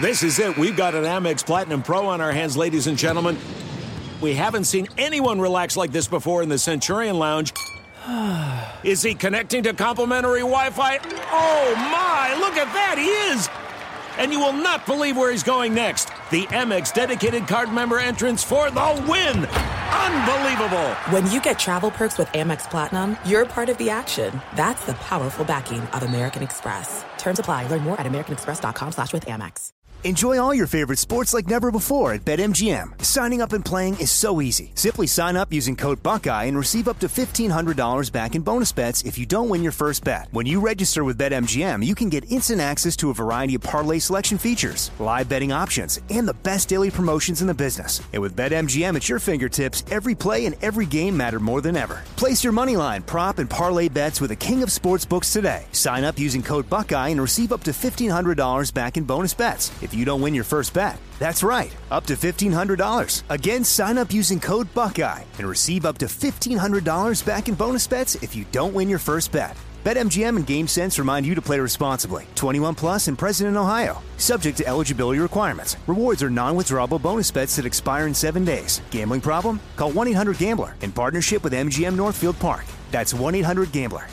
This is it. We've got an Amex Platinum Pro on our hands, ladies and gentlemen. We haven't seen anyone relax like this before in the Centurion Lounge. Is he connecting to complimentary Wi-Fi? Oh, my. Look at that. He is. And you will not believe where he's going next. The Amex dedicated card member entrance for the win. Unbelievable. When you get travel perks with Amex Platinum, you're part of the action. That's the powerful backing of American Express. Terms apply. Learn more at americanexpress.com/withAmex. Enjoy all your favorite sports like never before at BetMGM. Signing up and playing is so easy. Simply sign up using code Buckeye and receive up to $1,500 back in bonus bets if you don't win your first bet. When you register with BetMGM, you can get instant access to a variety of parlay selection features, live betting options, and the best daily promotions in the business. And with BetMGM at your fingertips, every play and every game matter more than ever. Place your moneyline, prop, and parlay bets with the king of sportsbooks today. Sign up using code Buckeye and receive up to $1,500 back in bonus bets if you don't win your first bet. That's right, up to $1,500. Again, sign up using code Buckeye and receive up to $1,500 back in bonus bets if you don't win your first bet. BetMGM and GameSense remind you to play responsibly. 21 plus and present in Ohio. Subject to eligibility requirements. Rewards are non-withdrawable bonus bets that expire in 7 days. Gambling problem? Call 1-800-GAMBLER in partnership with MGM Northfield Park. That's 1-800-GAMBLER.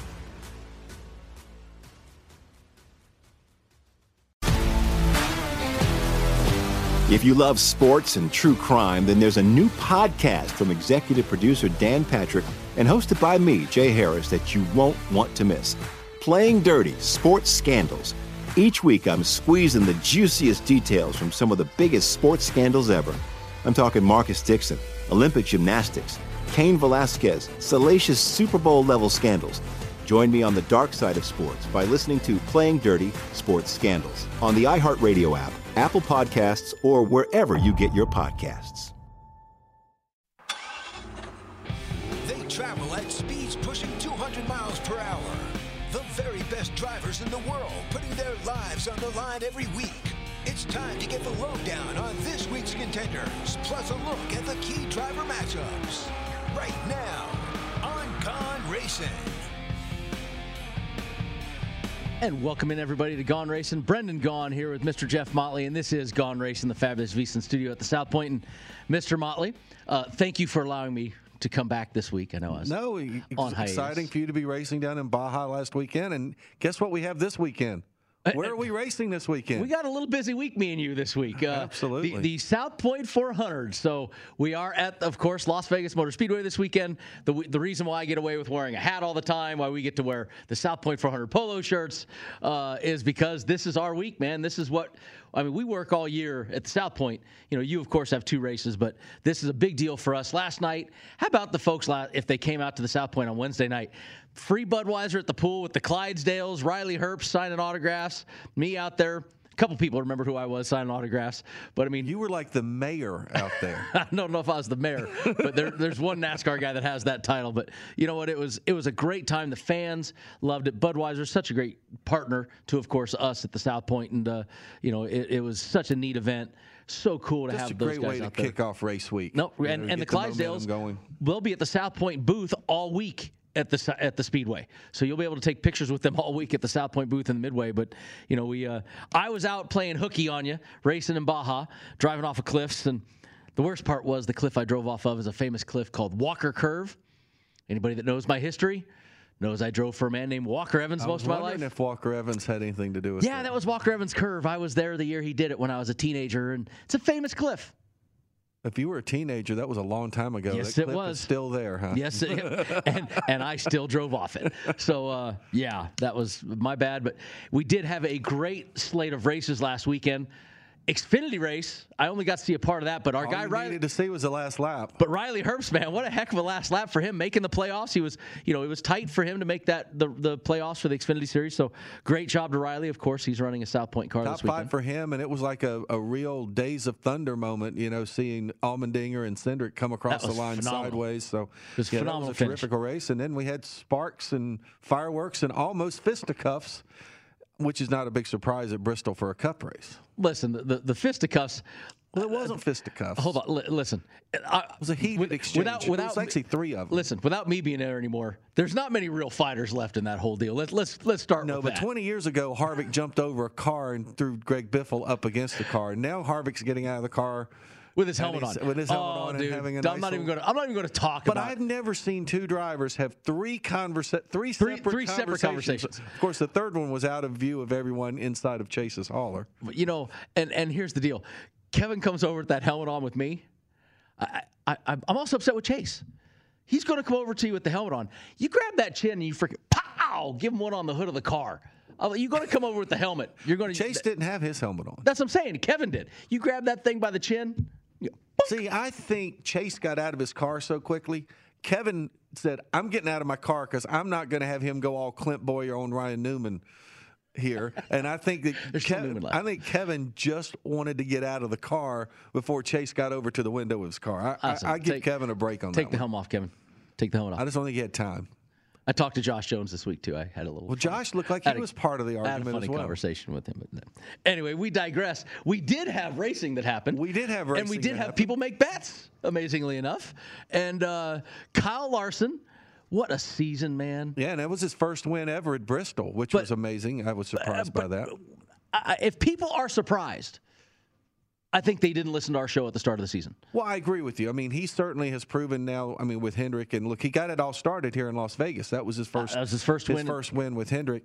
If you love sports and true crime, then there's a new podcast from executive producer Dan Patrick and hosted by me, Jay Harris, that you won't want to miss. Playing Dirty: Sports Scandals. Each week, I'm squeezing the juiciest details from some of the biggest sports scandals ever. I'm talking Marcus Dixon, Olympic gymnastics, Cain Velasquez, salacious Super Bowl-level scandals. Join me on the dark side of sports by listening to Playing Dirty: Sports Scandals on the iHeartRadio app, Apple Podcasts, or wherever you get your podcasts. They travel at speeds pushing 200 miles per hour. The very best drivers in the world putting their lives on the line every week. It's time to get the lowdown on this week's contenders, plus a look at the key driver matchups. Right now on Gone Racing. And welcome in, everybody, to Gone Racing. Brendan Gaughan here with Mr. Jeff Motley, and this is Gone Racing, the fabulous VSiN studio at the South Point. And Mr. Motley, thank you for allowing me to come back this week. I know I was on hiatus. Exciting for you to be racing down in Baja last weekend. And guess what we have this weekend? Where are we racing this weekend? We got a little busy week, me and you, this week. Absolutely. The South Point 400. So we are at, of course, Las Vegas Motor Speedway this weekend. The reason why I get away with wearing a hat all the time, why we get to wear the South Point 400 polo shirts, is because this is our week, man. This is what, I mean, we work all year at the South Point. You know, you, of course, have 2 races, but this is a big deal for us. Last night, how about the folks, if they came out to the South Point on Wednesday night? Free Budweiser at the pool with the Clydesdales, Riley Herbst signing autographs, me out there. A couple people remember who I was signing autographs, but I mean, you were like the mayor out there. I don't know if I was the mayor, but there's one NASCAR guy that has that title. But you know what? It was a great time. The fans loved it. Budweiser's such a great partner to, of course, us at the South Point, and you know, it was such a neat event. So cool to have those guys out there. Just a great way to kick off race week. No, and the Clydesdales will be at the South Point booth all week at the Speedway, so you'll be able to take pictures with them all week at the South Point booth in the Midway. But you know, I was out playing hooky on you, racing in Baja, driving off of cliffs, and the worst part was the cliff I drove off of is a famous cliff called Walker Curve. Anybody that knows my history knows I drove for a man named Walker Evans most of my life. I was wondering if Walker Evans had anything to do with it. Yeah, that was Walker Evans' curve. I was there the year he did it when I was a teenager, and it's a famous cliff. If you were a teenager, that was a long time ago. Yes, that it clip was. Is still there, huh? Yes, and I still drove off it. So, yeah, that was my bad. But we did have a great slate of races last weekend. Xfinity race, I only got to see a part of that, but our guy Riley needed to see was the last lap. But Riley Herbst, man, what a heck of a last lap for him making the playoffs. He was, you know, it was tight for him to make that the playoffs for the Xfinity Series. So great job to Riley. Of course, he's running a South Point car this weekend. Top 5 for him, and it was like a real Days of Thunder moment. You know, seeing Allmendinger and Cindric come across the line sideways. So it was phenomenal. That was a terrific race. And then we had sparks and fireworks and almost fisticuffs, which is not a big surprise at Bristol for a Cup race. Listen, the fisticuffs, Well, it wasn't fisticuffs. Hold on, listen. It was a heated exchange. It was actually 3 of them. Listen, without me being there anymore, there's not many real fighters left in that whole deal. Let's start with that. No, but 20 years ago, Harvick jumped over a car and threw Greg Biffle up against the car. Now Harvick's getting out of the car with his helmet on. With his helmet on dude, and having a I'm nice not even going to talk about. But I've never seen 2 drivers have three separate conversations. Of course, the third one was out of view of everyone inside of Chase's hauler. You know, and here's the deal. Kevin comes over with that helmet on with me. I'm also upset with Chase. He's going to come over to you with the helmet on. You grab that chin and you freaking pow, give him one on the hood of the car. You're going to come over with the helmet. You're going to. Chase didn't have his helmet on. That's what I'm saying. Kevin did. You grab that thing by the chin. See, I think Chase got out of his car so quickly. Kevin said, "I'm getting out of my car because I'm not going to have him go all Clint Bowyer on Ryan Newman here." And I think that Kevin just wanted to get out of the car before Chase got over to the window of his car. I give Kevin a break on that. Take the helmet off, Kevin. Take the helmet off. I just don't think he had time. I talked to Josh Jones this week, too. I had a little. Well, Josh looked like he was part of the argument as well. I had a funny conversation with him. Anyway, we digress. We did have racing that happened. We did have racing. And we did have people make bets, amazingly enough. And Kyle Larson, what a season, man. Yeah, and that was his first win ever at Bristol, which was amazing. I was surprised by that. If people are surprised, I think they didn't listen to our show at the start of the season. Well, I agree with you. I mean, he certainly has proven now, with Hendrick. And look, he got it all started here in Las Vegas. That was his first win. His first win with Hendrick.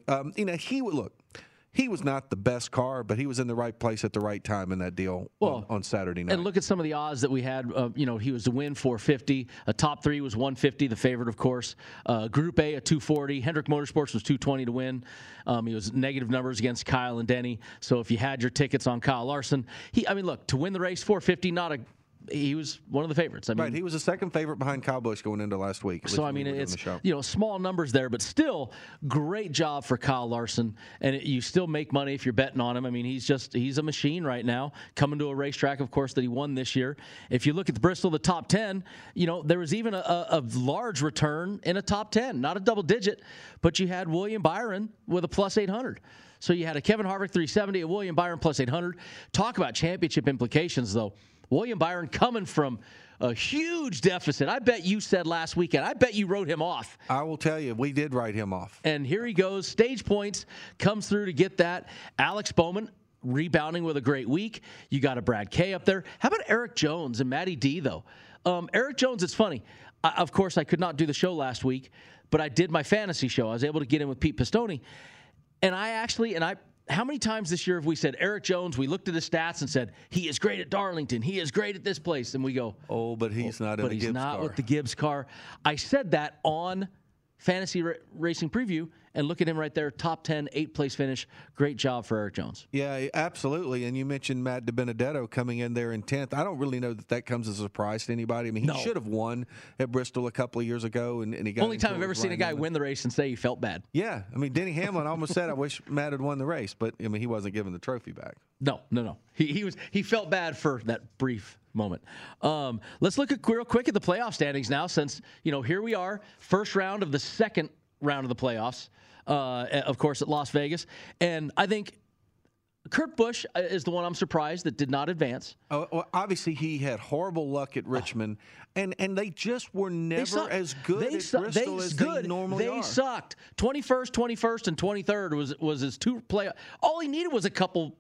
He was not the best car, but he was in the right place at the right time in that deal on Saturday night. And look at some of the odds that we had. He was to win 450. A top 3 was 150, the favorite, of course. Group A, a 240. Hendrick Motorsports was 220 to win. He was negative numbers against Kyle and Denny. So if you had your tickets on Kyle Larson, to win the race, 450, he was one of the favorites. Right, he was the second favorite behind Kyle Busch going into last week. So, it's, small numbers there, but still, great job for Kyle Larson. And you still make money if you're betting on him. He's a machine right now, coming to a racetrack, of course, that he won this year. If you look at the Bristol, the top 10, there was even a large return in a top 10, not a double digit, but you had William Byron with a plus 800. So you had a Kevin Harvick 370, a William Byron plus 800. Talk about championship implications, though. William Byron coming from a huge deficit. I bet you said last weekend, I bet you wrote him off. I will tell you, we did write him off. And here he goes. Stage points comes through to get that. Alex Bowman rebounding with a great week. You got a Brad Kay up there. How about Eric Jones and Matty D, though? Eric Jones, it's funny. Of course, I could not do the show last week, but I did my fantasy show. I was able to get in with Pete Pistone. How many times this year have we said, Eric Jones, we looked at his stats and said, he is great at Darlington. He is great at this place. And we go, but he's not in the Gibbs car. But he's not with the Gibbs car. I said that on Fantasy Racing Preview, and look at him right there, top 10, 8th-place finish. Great job for Eric Jones. Yeah, absolutely. And you mentioned Matt DiBenedetto coming in there in 10th. I don't really know that comes as a surprise to anybody. He should have won at Bristol a couple of years ago, and he got only time I've ever seen a guy win the race and say he felt bad. Yeah, Denny Hamlin almost said, "I wish Matt had won the race," but he wasn't given the trophy back. No. He felt bad for that brief moment. Let's look real quick at the playoff standings now, since here we are, first round of the second round of the playoffs. Of course, at Las Vegas. And I think Kurt Busch is the one I'm surprised that did not advance. Well, obviously, he had horrible luck at Richmond, and they just were never as good at Bristol as they normally are. They sucked. 21st, and 23rd was his 2 play. All he needed was a couple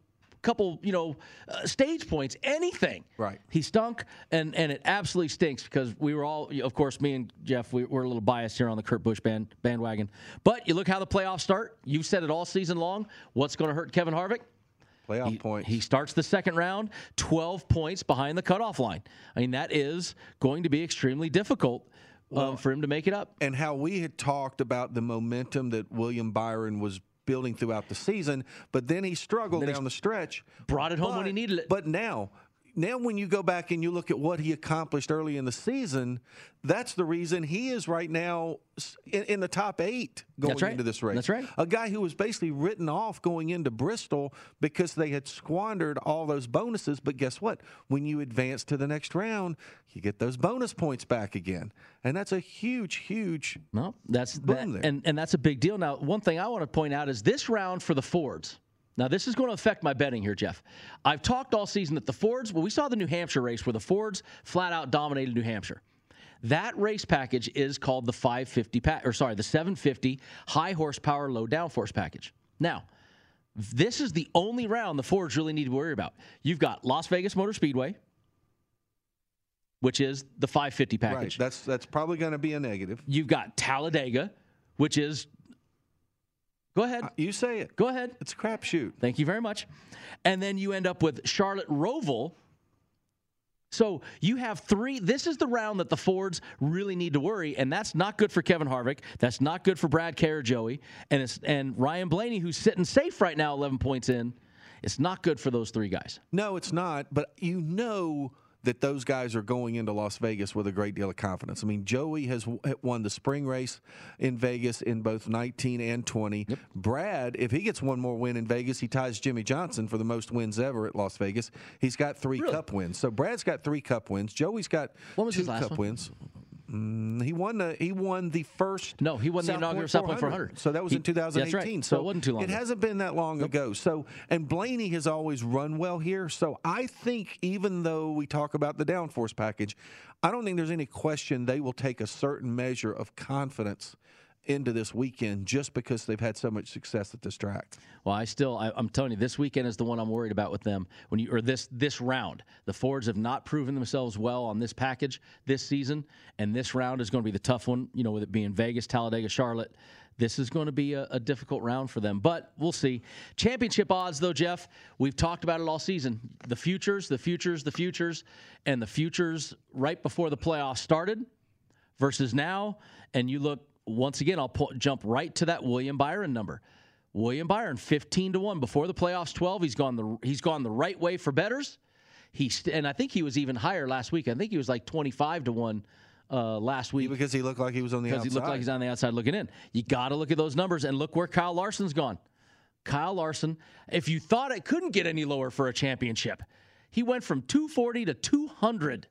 stage points, anything. Right. He stunk, and it absolutely stinks because we were all, of course, me and Jeff, we're a little biased here on the Kurt Busch bandwagon. But you look how the playoffs start. You've said it all season long. What's going to hurt Kevin Harvick? Playoff points. He starts the second round 12 points behind the cutoff line. That is going to be extremely difficult for him to make it up. And how we had talked about the momentum that William Byron was building throughout the season, but then he struggled down the stretch. Brought it home when he needed it. But now when you go back and you look at what he accomplished early in the season, that's the reason he is right now in the top 8 going into this race. That's right. A guy who was basically written off going into Bristol because they had squandered all those bonuses. But guess what? When you advance to the next round, you get those bonus points back again. And that's a huge boom there. And that's a big deal. Now, one thing I want to point out is this round for the Fords, Now, this is going to affect my betting here, Jeff. I've talked all season that the Fords, we saw the New Hampshire race where the Fords flat out dominated New Hampshire. That race package is called the 750 high horsepower, low downforce package. Now, this is the only round the Fords really need to worry about. You've got Las Vegas Motor Speedway, which is the 550 package. Right. That's probably going to be a negative. You've got Talladega, which is go ahead. You say it. Go ahead. It's a crapshoot. Thank you very much. And then you end up with Charlotte Roval. So you have three. This is the round that the Fords really need to worry, and that's not good for Kevin Harvick. That's not good for Brad Kerr, Joey, and Ryan Blaney, who's sitting safe right now, 11 points in. It's not good for those three guys. No, it's not. But you know that those guys are going into Las Vegas with a great deal of confidence. I mean, Joey has won the spring race in Vegas in both 19 and 20. Yep. Brad, if he gets one more win in Vegas, he ties Jimmy Johnson for the most wins ever at Las Vegas. He's got 3 Cup wins. So Brad's got 3 Cup wins. Joey's got 2 Cup wins. He won the first. No, he won the inaugural South Point 400. So that was in 2018. That's right. So it wasn't too long. It hasn't been that long ago. So, and Blaney has always run well here. So I think even though we talk about the downforce package, I don't think there's any question they will take a certain measure of confidence into this weekend just because they've had so much success at this track. Well, I'm telling you, this weekend is the one I'm worried about with them. This round, the Fords have not proven themselves well on this package this season, and this round is going to be the tough one. You know, with it being Vegas, Talladega, Charlotte, this is going to be a difficult round for them. But we'll see. Championship odds, though, Jeff, we've talked about it all season. The futures right before the playoffs started versus now, and you look. Once again, I'll jump right to that William Byron number. William Byron, 15-1 before the playoffs. 12. He's gone the right way for bettors. And I think he was even higher last week. I think he was like 25-1 last week because he looked like he was on the outside. Because he looked like he's on the outside looking in. You got to look at those numbers and look where Kyle Larson's gone. Kyle Larson, if you thought it couldn't get any lower for a championship, he went from 240 to 200.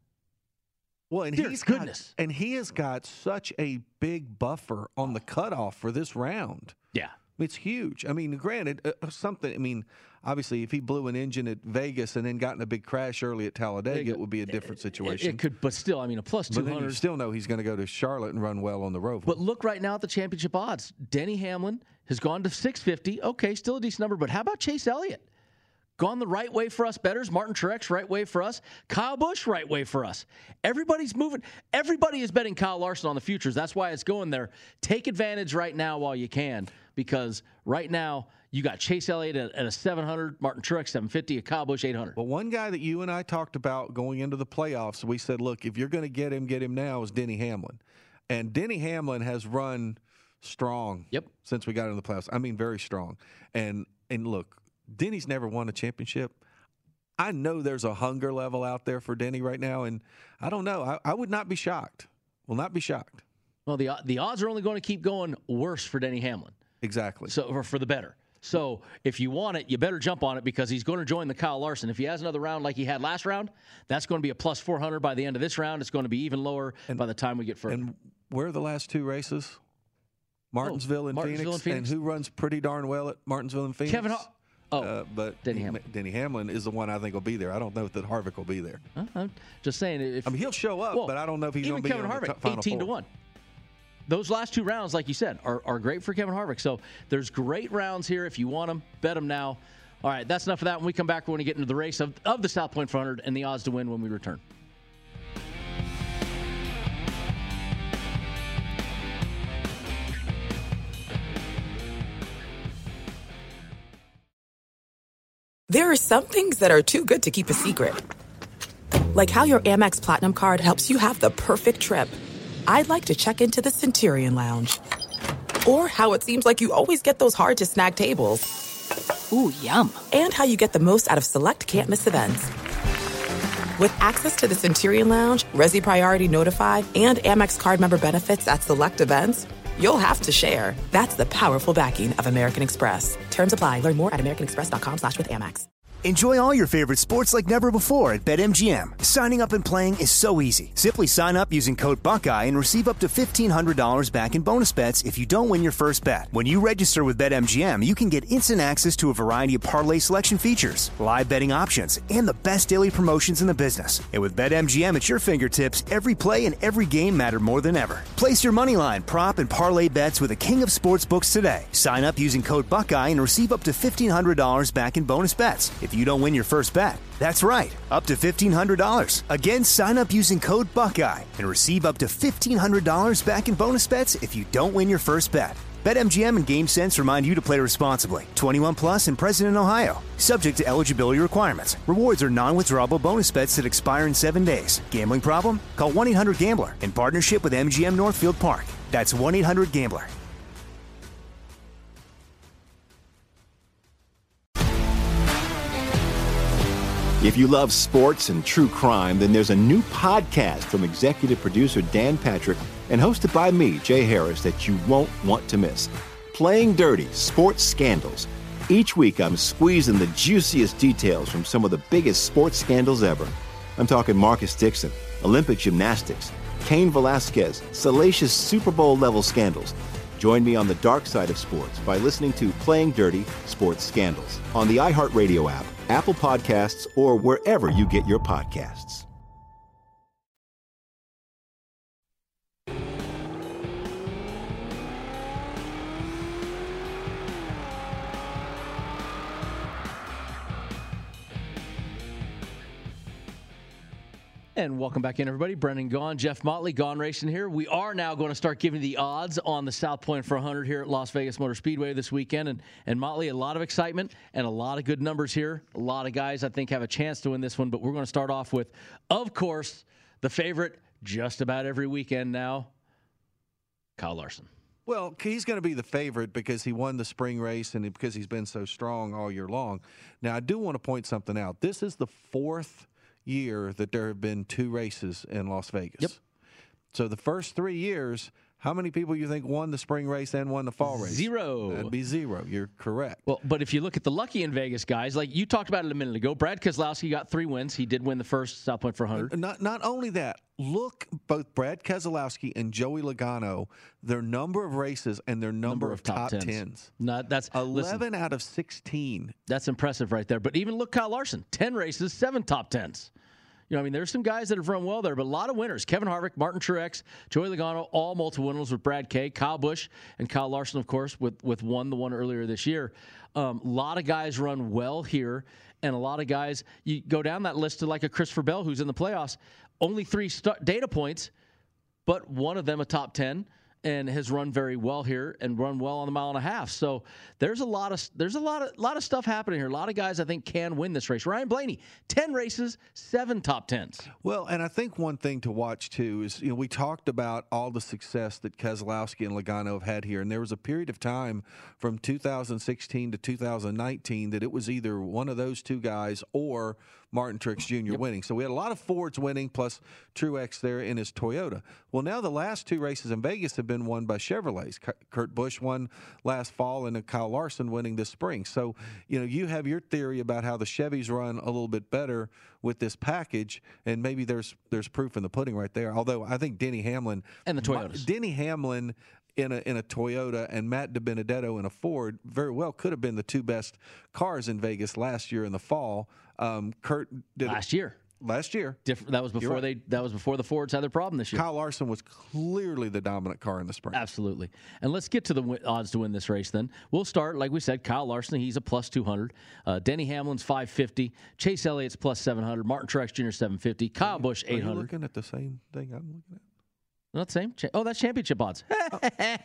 Well, and he has got such a big buffer on the cutoff for this round. Yeah. It's huge. I mean, granted, obviously, if he blew an engine at Vegas and then got in a big crash early at Talladega, it would be a different situation. It could, but still, a plus 200. But then you still know he's going to go to Charlotte and run well on the Roval. But look right now at the championship odds. Denny Hamlin has gone to 650. Okay, still a decent number, but how about Chase Elliott? Gone the right way for us bettors. Martin Truex, right way for us. Kyle Busch, right way for us. Everybody's moving. Everybody is betting Kyle Larson on the futures. That's why it's going there. Take advantage right now while you can, because right now you got Chase Elliott at a 700, Martin Truex 750, a Kyle Busch 800. Well, one guy that you and I talked about going into the playoffs, we said, look, if you're going to get him now, is Denny Hamlin. And Denny Hamlin has run strong since we got into the playoffs. I mean, very strong. And look, Denny's never won a championship. I know there's a hunger level out there for Denny right now, and I don't know. I would not be shocked. Will not be shocked. Well, the odds are only going to keep going worse for Denny Hamlin. Exactly. So for the better. So if you want it, you better jump on it because he's going to join the Kyle Larson. If he has another round like he had last round, that's going to be a plus 400 by the end of this round. It's going to be even lower by the time we get further. And where are the last 2 races? Martinsville and Phoenix. And who runs pretty darn well at Martinsville and Phoenix? Kevin but Denny Hamlin is the one I think will be there. I don't know if that Harvick will be there. I'm just saying. He'll show up, but I don't know if he's going to be Kevin on Harvick, the final 18-1. Those last 2 rounds, like you said, are great for Kevin Harvick. So there's great rounds here. If you want them, bet them now. All right, that's enough of that. When we come back, we're going to get into the race of the South Point 400 and the odds to win when we return. There are some things that are too good to keep a secret. Like how your Amex Platinum card helps you have the perfect trip. I'd like to check into the Centurion Lounge. Or how it seems like you always get those hard-to-snag tables. Ooh, yum. And how you get the most out of select can't-miss events. With access to the Centurion Lounge, Resi Priority Notified, and Amex card member benefits at select events, you'll have to share. That's the powerful backing of American Express. Terms apply. Learn more at americanexpress.com/withAmex. Enjoy all your favorite sports like never before at BetMGM. Signing up and playing is so easy. Simply sign up using code Buckeye and receive up to $1,500 back in bonus bets if you don't win your first bet. When you register with BetMGM, you can get instant access to a variety of parlay selection features, live betting options, and the best daily promotions in the business. And with BetMGM at your fingertips, every play and every game matter more than ever. Place your moneyline, prop, and parlay bets with the king of sportsbooks today. Sign up using code Buckeye and receive up to $1,500 back in bonus bets if you don't win your first bet. That's right, up to $1,500. Again, sign up using code Buckeye and receive up to $1,500 back in bonus bets if you don't win your first bet. BetMGM and GameSense remind you to play responsibly. 21 plus and present in Ohio. Subject to eligibility requirements. Rewards are non-withdrawable bonus bets that expire in 7 days. Gambling problem? Call 1-800-GAMBLER in partnership with MGM Northfield Park. That's 1-800-GAMBLER. If you love sports and true crime, then there's a new podcast from executive producer Dan Patrick and hosted by me, Jay Harris, that you won't want to miss. Playing Dirty: Sports Scandals. Each week, I'm squeezing the juiciest details from some of the biggest sports scandals ever. I'm talking Marcus Dixon, Olympic gymnastics, Cain Velasquez, salacious Super Bowl-level scandals. Join me on the dark side of sports by listening to Playing Dirty: Sports Scandals on the iHeartRadio app, Apple Podcasts, or wherever you get your podcasts. And welcome back in, everybody. Brendan Gaughan, Jeff Motley, Gaughan Racing here. We are now going to start giving the odds on the South Point for 100 here at Las Vegas Motor Speedway this weekend. And Motley, a lot of excitement and a lot of good numbers here. A lot of guys, I think, have a chance to win this one. But we're going to start off with, of course, the favorite just about every weekend now, Kyle Larson. Well, he's going to be the favorite because he won the spring race and because he's been so strong all year long. Now, I do want to point something out. This is the fourth year that there have been 2 races in Las Vegas. Yep. So the first 3 years, how many people you think won the spring race and won the fall race? 0. That'd be 0. You're correct. Well, but if you look at the lucky in Vegas guys, like you talked about it a minute ago, Brad Keselowski got 3 wins. He did win the first South Point for 100. Not only that, look, both Brad Keselowski and Joey Logano, their number of races and their number of top tens. That's 11 out of 16. That's impressive right there. But even look, Kyle Larson, 10 races, 7 top tens. You know, I mean, there's some guys that have run well there, but a lot of winners. Kevin Harvick, Martin Truex, Joey Logano, all multiple winners with Brad Kay, Kyle Busch, and Kyle Larson, of course, with the one earlier this year. A lot of guys run well here, and a lot of guys, you go down that list to like a Christopher Bell who's in the playoffs, only 3 data points, but one of them a top 10. And has run very well here and run well on the mile and a half. So there's a lot of stuff happening here. A lot of guys I think can win this race. Ryan Blaney, 10 races, 7 top 10s. Well, and I think one thing to watch too is, we talked about all the success that Keselowski and Logano have had here, and there was a period of time from 2016 to 2019 that it was either one of those 2 guys or Martin Truex Jr. winning. So we had a lot of Fords winning, plus Truex there in his Toyota. Well, now the last 2 races in Vegas have been won by Chevrolets. Kurt Busch won last fall, and Kyle Larson winning this spring. So, you have your theory about how the Chevys run a little bit better with this package, and maybe there's proof in the pudding right there. Although I think Denny Hamlin and the Toyotas. Denny Hamlin in a Toyota and Matt DiBenedetto in a Ford very well could have been the 2 best cars in Vegas last year in the fall. Kurt did last year. That was before That was before the Fords had their problem this year. Kyle Larson was clearly the dominant car in the spring. Absolutely. And let's get to the odds to win this race then. We'll start, like we said, Kyle Larson, he's a plus 200. Denny Hamlin's 550. Chase Elliott's plus 700. Martin Truex Jr. 750. Kyle Busch 800. Are you looking at the same thing I'm looking at? Not the same? That's championship odds. How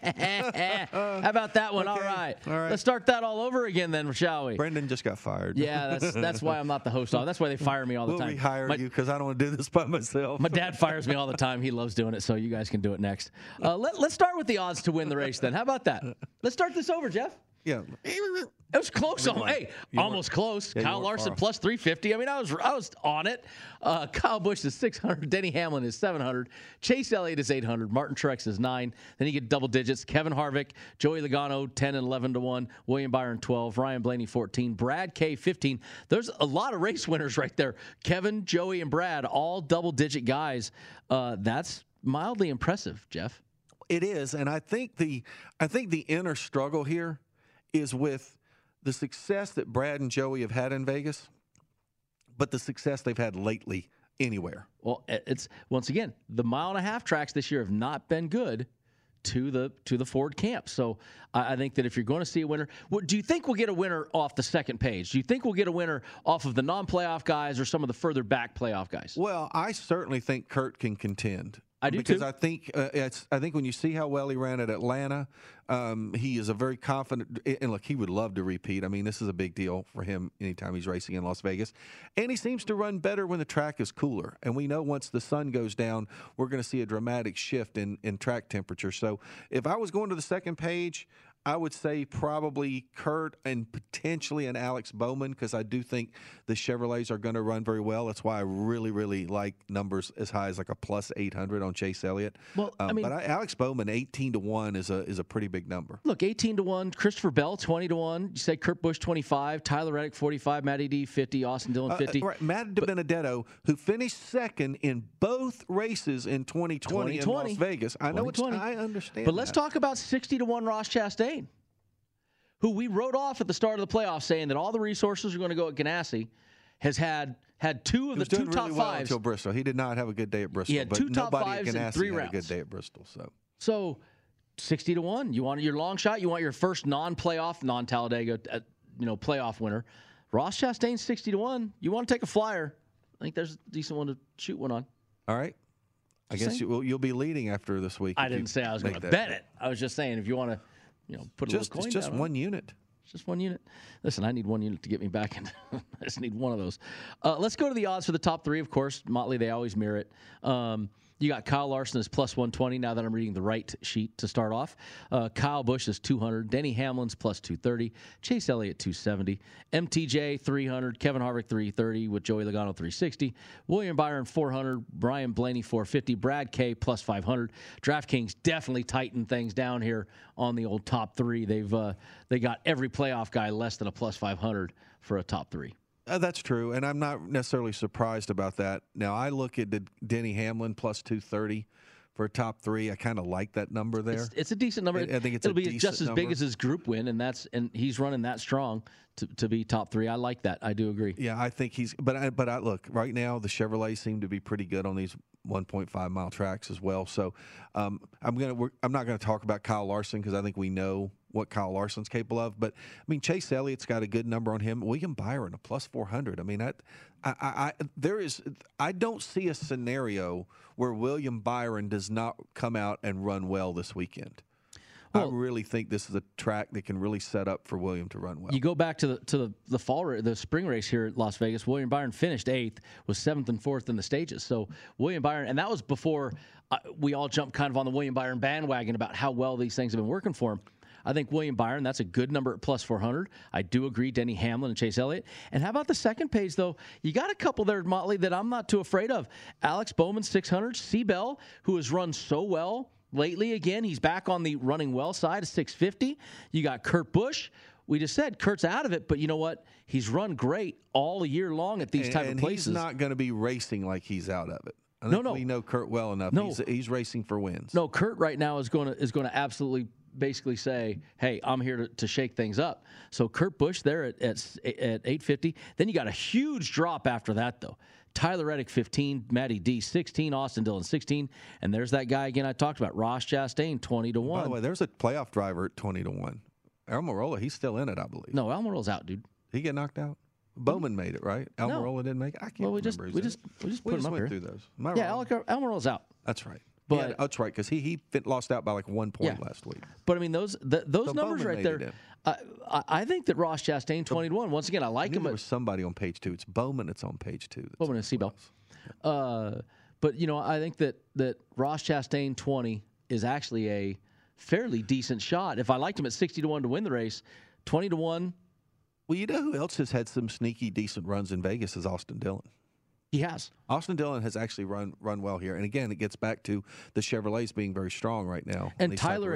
about that one? Okay. All right. All Let's start that all over again then, shall we? Brendan just got fired. Yeah, that's why I'm not the host. That's why they fire me all the time. We'll rehire you because I don't want to do this by myself. My dad fires me all the time. He loves doing it, so you guys can do it next. Let's start with the odds to win the race then. How about that? Let's start this over, Jeff. Yeah. It was close. Almost close. Yeah, Kyle Larson plus 350. I mean, I was on it. Kyle Busch is 600. Denny Hamlin is 700. Chase Elliott is 800. Martin Truex is 9. Then you get double digits. Kevin Harvick, Joey Logano 10 and 11 to 1. William Byron 12. Ryan Blaney 14. Brad K 15. There's a lot of race winners right there. Kevin, Joey, and Brad, all double digit guys. That's mildly impressive, Jeff. It is, and I think the inner struggle here is with the success that Brad and Joey have had in Vegas, but the success they've had lately anywhere. Well, it's once again, the 1.5 mile tracks this year have not been good to the Ford camp. So I think that if you're going to see a winner, do you think we'll get a winner off the second page? Do you think we'll get a winner off of the non-playoff guys or some of the further back playoff guys? Well, I certainly think Kurt can contend. I do because too. I think when you see how well he ran at Atlanta, he is a very confident. And look, he would love to repeat. I mean, this is a big deal for him anytime he's racing in Las Vegas. And he seems to run better when the track is cooler. And we know once the sun goes down, we're going to see a dramatic shift in track temperature. So if I was going to the second page, I would say probably Kurt and potentially an Alex Bowman, because I do think the Chevrolets are going to run very well. That's why I really, really like numbers as high as like a plus 800 on Chase Elliott. Well, I mean, Alex Bowman 18 to 1 is a pretty big number. Look, 18 to 1, Christopher Bell 20 to 1. You say Kurt Busch 25, Tyler Reddick 45, Matty D 50, Austin Dillon 50. Right, Matt Benedetto, who finished second in both races in 2020 in Las Vegas. I know I understand. But let's talk about 60 to 1 Ross Chastain, who we wrote off at the start of the playoffs, saying that all the resources are going to go at Ganassi, has had two of the two top well fives until Bristol. He did not have a good day at Bristol. He had but two top nobody fives at in 3 had rounds. a good day at Bristol. So 60 to 1. You want your long shot. You want your first non-playoff, non-Talladega, playoff winner. Ross Chastain 60 to 1. You want to take a flyer? I think there's a decent one to shoot one on. All right. I guess you'll be leading after this week. I didn't say I was going to bet it. I was just saying if you want to. Put a little coin down. It's just one unit. It's just 1 unit. Listen, I need 1 unit to get me back in. I just need one of those. Let's go to the odds for the top 3. Of course, Motley, they always mirror it. You got Kyle Larson as plus 120 now that I'm reading the right sheet to start off. Kyle Busch is 200. Denny Hamlin's plus 230. Chase Elliott 270. MTJ 300. Kevin Harvick 330 with Joey Logano 360. William Byron 400. Brian Blaney 450. Brad K plus 500. DraftKings definitely tightened things down here on the old top 3. They got every playoff guy less than a plus 500 for a top 3. That's true, and I'm not necessarily surprised about that. Now, I look at the Denny Hamlin plus 230 for a top 3. I kind of like that number there. It's a decent number. I think it'll be just as big as his group win, and he's running that strong to be top 3. I like that. I do agree. Yeah, I think he's. But I look right now. The Chevrolets seem to be pretty good on these 1.5 mile tracks as well. So I'm not gonna talk about Kyle Larson because I think we know what Kyle Larson's capable of. But I mean, Chase Elliott's got a good number on him. William Byron a plus 400. I mean, I don't see a scenario where William Byron does not come out and run well this weekend. Well, I really think this is a track that can really set up for William to run well. You go back to the spring race here at Las Vegas. William Byron finished 8th, was 7th and 4th in the stages. So William Byron, and that was before we all jumped kind of on the William Byron bandwagon about how well these things have been working for him. I think William Byron, that's a good number at plus 400. I do agree, Denny Hamlin and Chase Elliott. And how about the second page, though? You got a couple there, Motley, that I'm not too afraid of. Alex Bowman, 600. Seabell, who has run so well lately again. He's back on the running well side of 650. You got Kurt Busch. We just said Kurt's out of it, but you know what? He's run great all year long at these type of places. He's not going to be racing like he's out of it. I think we know Kurt well enough. No. He's racing for wins. No, Kurt right now is going to absolutely basically say, hey, I'm here to shake things up. So Kurt Busch there at 850. Then you got a huge drop after that, though. Tyler Reddick, 15. Matty D, 16. Austin Dillon, 16. And there's that guy again I talked about, Ross Chastain, 20 to 1. By the way, there's a playoff driver at 20 to 1. Almirola, he's still in it, I believe. No, Almirola's out, dude. He get knocked out? Bowman made it, right? Almirola didn't make it? I can't remember. We just put him up here. Through those. Almirola's out. That's right. But that's right, because he lost out by like 1 point last week. But I mean, those numbers Bowman right there. I think that Ross Chastain 20 to 1. Once again, I like him. There was somebody on page 2. It's Bowman. It's on page 2. Bowman and Seabell. But I think that Ross Chastain 20 is actually a fairly decent shot. If I liked him at 60 to 1 to win the race, 20-1. Well, you know who else has had some sneaky, decent runs in Vegas is Austin Dillon. He has. Austin Dillon has actually run well here, and again, it gets back to the Chevrolets being very strong right now. And Tyler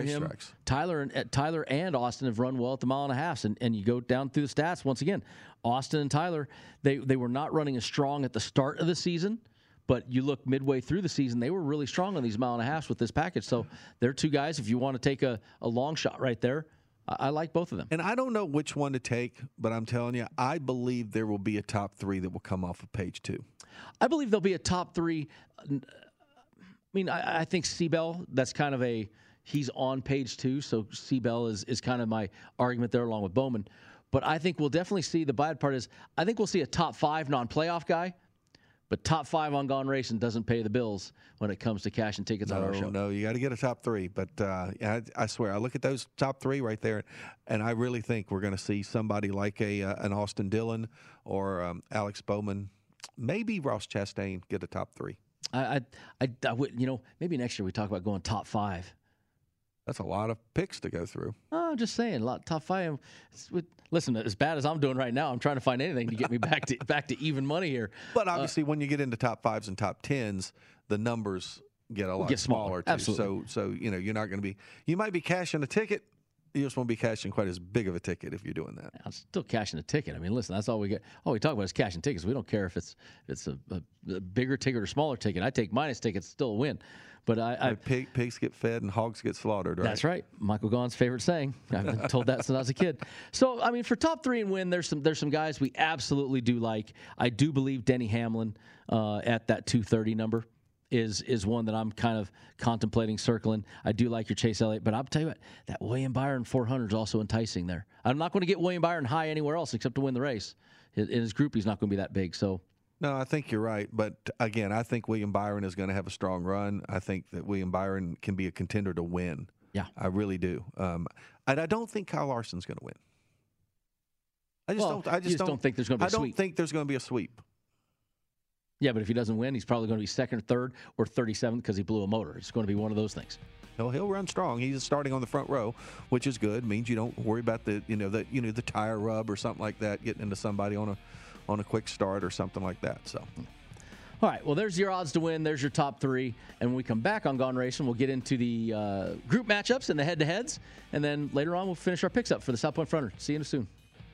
and Austin have run well at the 1.5 miles, and you go down through the stats once again. Austin and Tyler, they were not running as strong at the start of the season, but you look midway through the season, they were really strong on these 1.5 miles with this package. So they're two guys. If you want to take a long shot right there, I like both of them. And I don't know which one to take, but I'm telling you, I believe there will be a top 3 that will come off of page 2. I believe there'll be a top 3. I mean, I think Seabell, that's kind of he's on page 2, so Seabell is kind of my argument there along with Bowman. But I think we'll definitely see, the bad part is, I think we'll see a top 5 non-playoff guy, but top 5 on Gone Racing doesn't pay the bills when it comes to cashing tickets on our show. No, you got to get a top 3. But I swear, I look at those top 3 right there, and I really think we're going to see somebody like an Austin Dillon or Alex Bowman, maybe Ross Chastain get a top 3. I would, maybe next year we talk about going top 5. That's a lot of picks to go through. Oh, I'm just saying, top 5. Listen, as bad as I'm doing right now, I'm trying to find anything to get me back to even money here. But obviously, when you get into top 5s and top 10s, the numbers get a lot smaller too. Absolutely. So you're not going to be. You might be cashing a ticket. You just won't be cashing quite as big of a ticket if you're doing that. I'm still cashing a ticket. I mean, listen, that's all we get. All we talk about is cashing tickets. We don't care if it's a bigger ticket or smaller ticket. I take minus tickets, still a win. But pigs get fed and hogs get slaughtered, right? That's right. Michael Gaughan's favorite saying. I've been told that since I was a kid. So, I mean, for top 3 and win, there's some guys we absolutely do like. I do believe Denny Hamlin at that 230 number is one that I'm kind of contemplating circling. I do like your Chase Elliott, but I'll tell you what, that William Byron 400 is also enticing there. I'm not going to get William Byron high anywhere else except to win the race. In his group, he's not going to be that big, so. No, I think you're right. But, again, I think William Byron is going to have a strong run. I think that William Byron can be a contender to win. Yeah. I really do. And I don't think Kyle Larson's going to win. I just don't think there's going to be a sweep. I don't think there's going to be a sweep. Yeah, but if he doesn't win, he's probably going to be second or third or 37th because he blew a motor. It's going to be one of those things. No, he'll run strong. He's starting on the front row, which is good. Means you don't worry about the tire rub or something like that getting into somebody on a quick start or something like that. So, all right. Well, there's your odds to win. There's your top 3. And when we come back on Gone Racing, we'll get into the group matchups and the head-to-heads. And then later on, we'll finish our picks up for the South Point Fronter. See you soon.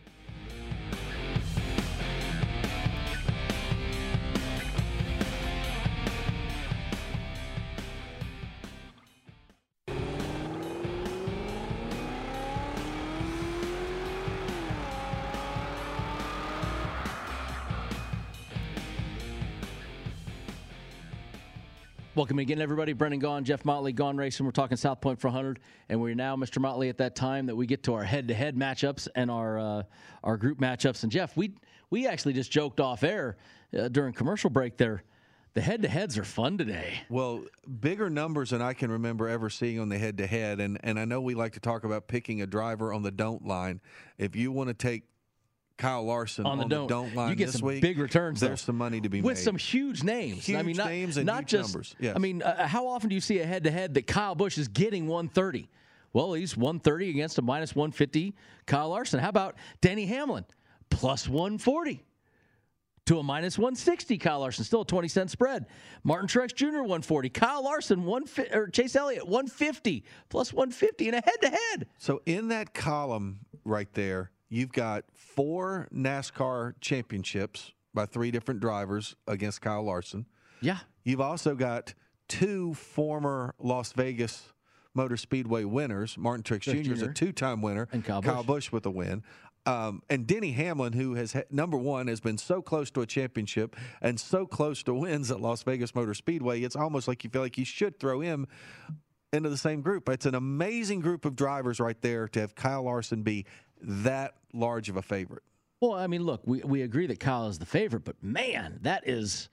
Welcome again, everybody. Brendan Gaughan, Jeff Motley, Gone Racing. We're talking South Point 400, and we're now, Mr. Motley, at that time that we get to our head-to-head matchups and our group matchups. And, Jeff, we actually just joked off air during commercial break there. The head-to-heads are fun today. Well, bigger numbers than I can remember ever seeing on the head-to-head. And I know we like to talk about picking a driver on the don't line. If you want to take Kyle Larson on the don't line you get this some week, big returns. There's some money to be with made. some huge names. Huge I mean, names and not huge just numbers. Yes. I mean, how often do you see a head-to-head that Kyle Busch is getting 130? Well, he's 130 against a minus 150 Kyle Larson. How about Denny Hamlin plus 140 to a minus 160 Kyle Larson, still a 20-cent spread. Martin Truex Jr. 140, Kyle Larson Chase Elliott 150 plus 150 in a head-to-head. So in that column right there, you've got 4 NASCAR championships by 3 different drivers against Kyle Larson. Yeah. You've also got 2 former Las Vegas Motor Speedway winners. Martin Truex Jr. is a 2-time winner. And Kyle Busch with a win. And Denny Hamlin, who has, number one, has been so close to a championship and so close to wins at Las Vegas Motor Speedway, it's almost like you feel like you should throw him into the same group. It's an amazing group of drivers right there to have Kyle Larson be that large of a favorite. Well, I mean, look, we agree that Kyle is the favorite, but man, that's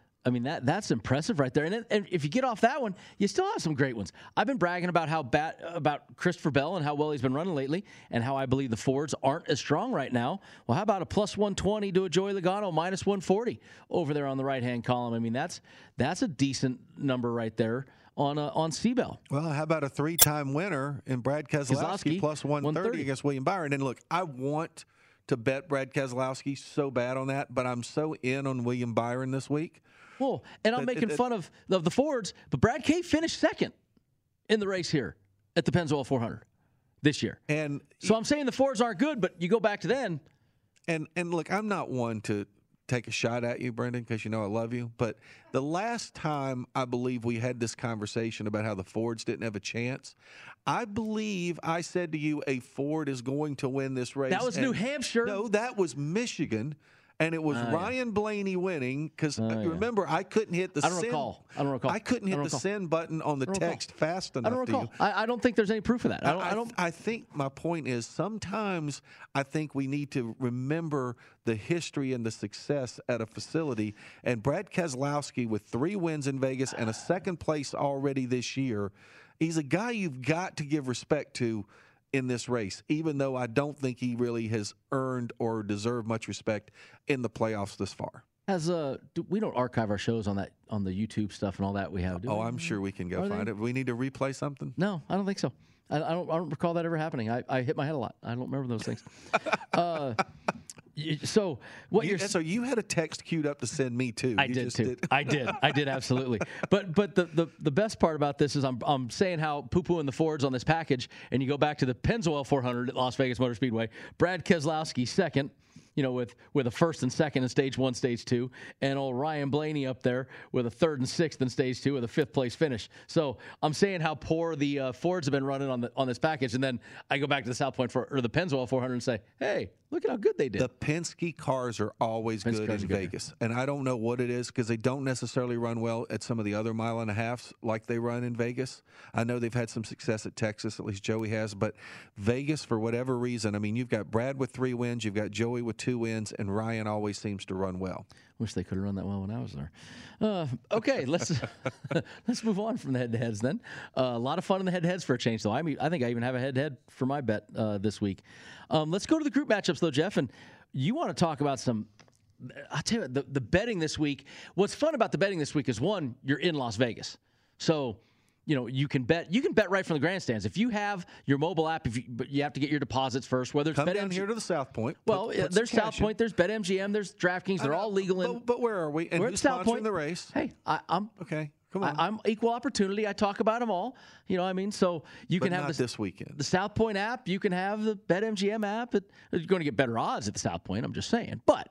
impressive right there. And if you get off that one, you still have some great ones. I've been bragging about about Christopher Bell and how well he's been running lately, and how I believe the Fords aren't as strong right now. Well, how about a plus 120 to a Joey Logano, minus 140 over there on the right-hand column? I mean, that's a decent number right there on Seabell. Well, how about a 3-time winner in Brad Keselowski plus 130 against William Byron? And look, I want to bet Brad Keselowski so bad on that, but I'm so in on William Byron this week. Well, and I'm making fun of the Fords, but Brad K finished second in the race here at the Pennzoil 400 this year. And so I'm saying the Fords aren't good, but you go back to then. And look, I'm not one to take a shot at you, Brendan, because you know I love you. But the last time I believe we had this conversation about how the Fords didn't have a chance, I believe I said to you a Ford is going to win this race. That was New Hampshire. No, that was Michigan. And it was Ryan Blaney winning because remember I couldn't hit the I don't recall. I couldn't hit the send button on the text fast enough. I don't recall. To you. I don't think there's any proof of that. I think my point is sometimes I think we need to remember the history and the success at a facility. And Brad Keselowski with 3 wins in Vegas and a second place already this year, he's a guy you've got to give respect to in this race, even though I don't think he really has earned or deserved much respect in the playoffs this far. We don't archive our shows on the YouTube stuff and all that we have, do we? I'm sure we can go find it. We need to replay something? No, I don't think so. I don't recall that ever happening. I hit my head a lot. I don't remember those things. So you had a text queued up to send me too. I did too. I did absolutely. But the best part about this is I'm saying how poo-pooing the Fords on this package, and you go back to the Pennzoil 400 at Las Vegas Motor Speedway. Brad Keselowski second, with a first and second in stage 1, stage 2, and old Ryan Blaney up there with a third and sixth in stage 2 with a 5th place finish. So I'm saying how poor the Fords have been running on this package, and then I go back to the South Point or the Pennzoil 400 and say, hey, look at how good they did. The Penske cars are always good in Vegas, and I don't know what it is because they don't necessarily run well at some of the other mile and a halves like they run in Vegas. I know they've had some success at Texas, at least Joey has, but Vegas, for whatever reason, I mean, you've got Brad with 3 wins, you've got Joey with 2 wins, and Ryan always seems to run well. Wish they could have run that well when I was there. Okay, let's move on from the head-to-heads then. A lot of fun in the head-to-heads for a change, though. I think I even have a head-to-head for my bet this week. Let's go to the group matchups, though, Jeff. And you want to talk about some – I'll tell you, the betting this week. What's fun about the betting this week is, one, you're in Las Vegas. So – you can bet right from the grandstands. If you have your mobile app, but you have to get your deposits first. Whether it's come down here to the South Point. Well, there's South Point, there's BetMGM, there's DraftKings. They're all legal. But where are we? And we're who's at South Point. The race? Hey, I'm okay. Come on. I'm equal opportunity. I talk about them all. You know what I mean? So you can have this weekend. The South Point app. You can have the BetMGM app. You're going to get better odds at the South Point. I'm just saying. But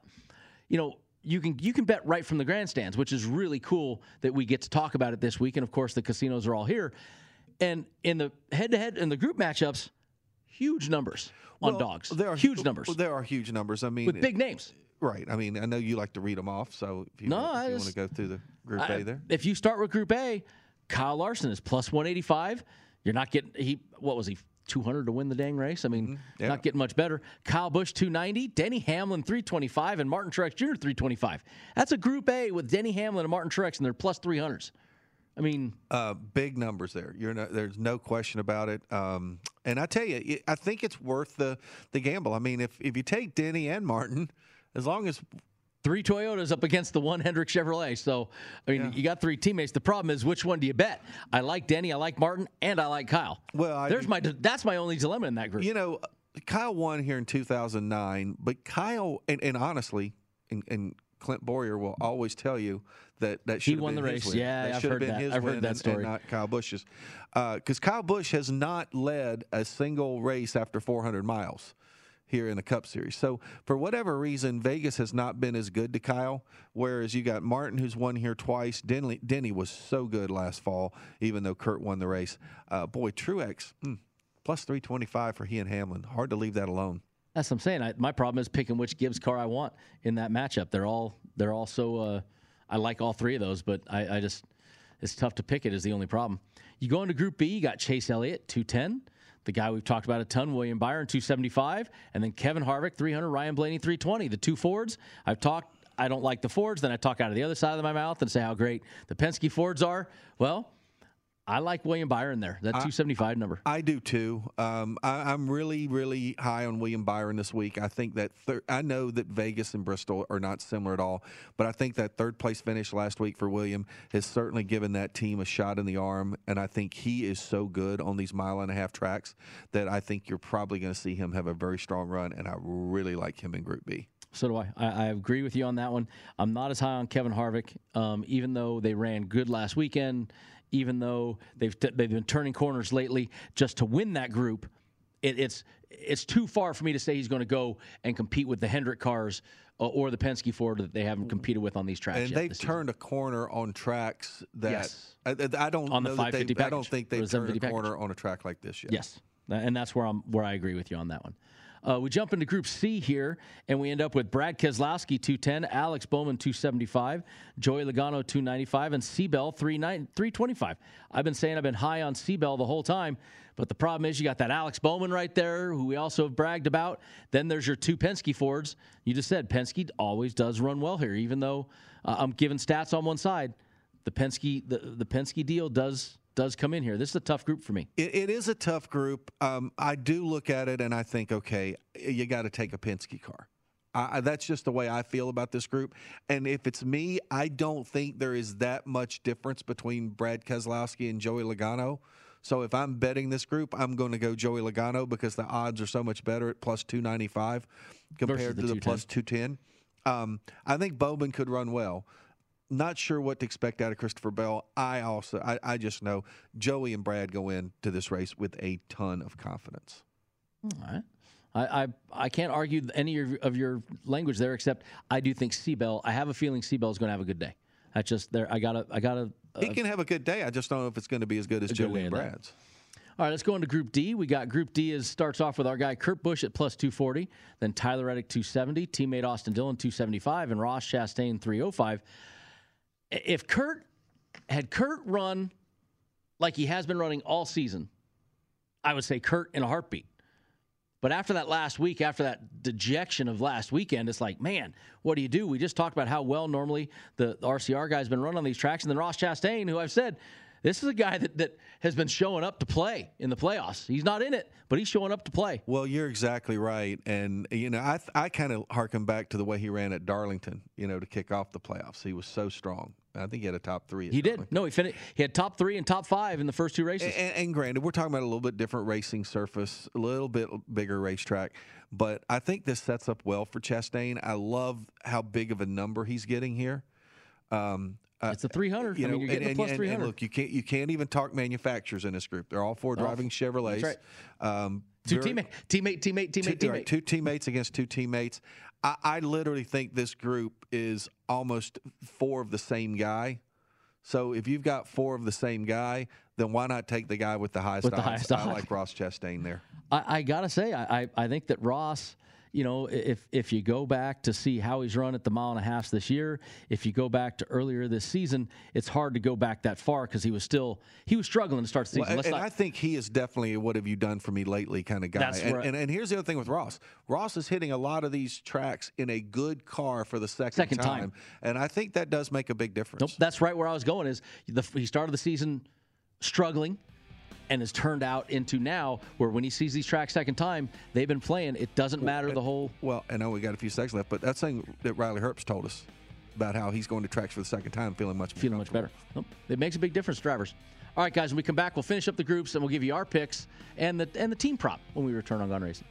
you can bet right from the grandstands, which is really cool that we get to talk about it this week. And of course, the casinos are all here. And in the head-to-head and the group matchups, huge numbers on dogs. There are huge numbers. There are huge numbers. I mean, with big names. Right. I mean, I know you like to read them off. So if you want to go through the Group A there. If you start with Group A, Kyle Larson is plus 185. You're not getting what was he? 200 to win the dang race. I mean, not getting much better. Kyle Busch 290, Denny Hamlin 325, and Martin Truex Jr. 325. That's a Group A with Denny Hamlin and Martin Truex, and they're plus 300s. I mean, big numbers there. There's no question about it. And I tell you, I think it's worth the gamble. I mean, if you take Denny and Martin, as long as 3 Toyotas up against the 1 Hendrick Chevrolet. So, I mean, you got 3 teammates. The problem is, which one do you bet? I like Denny, I like Martin, and I like Kyle. Well, that's my only dilemma in that group. Kyle won here in 2009, but Kyle, and honestly, and Clint Boyer will always tell you that should have been his win. He won the race. Yeah, I've heard that. I've heard that story. And not Kyle Busch's. Because Kyle Busch has not led a single race after 400 miles here in the Cup Series. So for whatever reason, Vegas has not been as good to Kyle, whereas you got Martin, who's won here twice. Denny was so good last fall, even though Kurt won the race. Truex, plus 325 for he and Hamlin. Hard to leave that alone. That's what I'm saying. My problem is picking which Gibbs car I want in that matchup. They're all so I like all 3 of those, but I just it's tough to pick it is the only problem. You go into Group B, you got Chase Elliott 210, the guy we've talked about a ton, William Byron 275, and then Kevin Harvick 300, Ryan Blaney 320. The 2 Fords I don't like the Fords, then I talk out of the other side of my mouth and say how great the Penske Fords are. Well, I like William Byron there, that 275 number. I do too. I'm really, really high on William Byron this week. I think that I know that Vegas and Bristol are not similar at all, but I think that third place finish last week for William has certainly given that team a shot in the arm, and I think he is so good on these mile-and-a-half tracks that I think you're probably going to see him have a very strong run, and I really like him in Group B. So do I. I agree with you on that one. I'm not as high on Kevin Harvick, even though they ran good last weekend, even though they've been turning corners lately. Just to win that group, it's too far for me to say he's going to go and compete with the Hendrick cars or the Penske Ford that they haven't competed with on these tracks. And yet they've turned a corner on tracks that yes. I don't on know the 550 package. I don't think they've turned a corner package. on a track like this yet. Yes, and that's where I agree with you on that one. We jump into Group C here, and we end up with Brad Keselowski, 210, Alex Bowman, 275, Joey Logano, 295, and Seabell, 325. I've been saying I've been high on Seabell the whole time, but the problem is you got that Alex Bowman right there, who we also have bragged about. Then there's your two Penske Fords. You just said Penske always does run well here, even though I'm giving stats on one side. The Penske deal does come in here. This is a tough group for me. It is a tough group. I do look at it and I think, okay, you got to take a Penske car. That's just the way I feel about this group. And if it's me, I don't think there is that much difference between Brad Keselowski and Joey Logano. So if I'm betting this group, I'm going to go Joey Logano because the odds are so much better at plus 295 compared to the plus 210. I think Bowman could run well. Not sure what to expect out of Christopher Bell. I just know Joey and Brad go into this race with a ton of confidence. All right. I can't argue any of your language there, except I do think Seabell. I have a feeling Seabell is going to have a good day. That's just there. I gotta. He can have a good day. I just don't know if it's going to be as good as Joey and Brad's. All right, let's go into Group D. We got Group D starts off with our guy Kurt Busch at plus 240, then Tyler Reddick 270, teammate Austin Dillon 275, and Ross Chastain 305. If Kurt run like he has been running all season, I would say Kurt in a heartbeat. But after that last week, after that dejection of last weekend, it's like, man, what do? We just talked about how well normally the RCR guy's been running on these tracks. And then Ross Chastain, who I've said, this is a guy that has been showing up to play in the playoffs. He's not in it, but he's showing up to play. Well, you're exactly right. And, I kind of harken back to the way he ran at Darlington, to kick off the playoffs. He was so strong. I think he had a top three. He did. No, he had top 3 and top 5 in the first 2 races. And granted, we're talking about a little bit different racing surface, a little bit bigger racetrack. But I think this sets up well for Chastain. I love how big of a number he's getting here. It's a 300. You're getting a plus 300. And look, you can't even talk manufacturers in this group. They're all 4 driving Chevrolets. That's right. Two teammate. 2 teammates against 2 teammates. I literally think this group is almost 4 of the same guy. So if you've got 4 of the same guy, then why not take the guy with the highest odds? I like Ross Chastain there. I got to say, I think that Ross, if you go back to see how he's run at the mile and a half this year, if you go back to earlier this season, it's hard to go back that far because he was struggling to start the season. I think he is definitely a what have you done for me lately kind of guy. And here's the other thing with Ross. Ross is hitting a lot of these tracks in a good car for the second time. And I think that does make a big difference. Nope, that's right where I was going is he started the season struggling and has turned out into now where when he sees these tracks second time, they've been playing. It doesn't matter the whole. Well, I know we got a few seconds left, but that's something that Riley Herbst told us about how he's going to tracks for the second time, feeling much better. Nope. It makes a big difference, drivers. All right, guys, when we come back, we'll finish up the groups and we'll give you our picks and the team prop when we return on Gone Racing.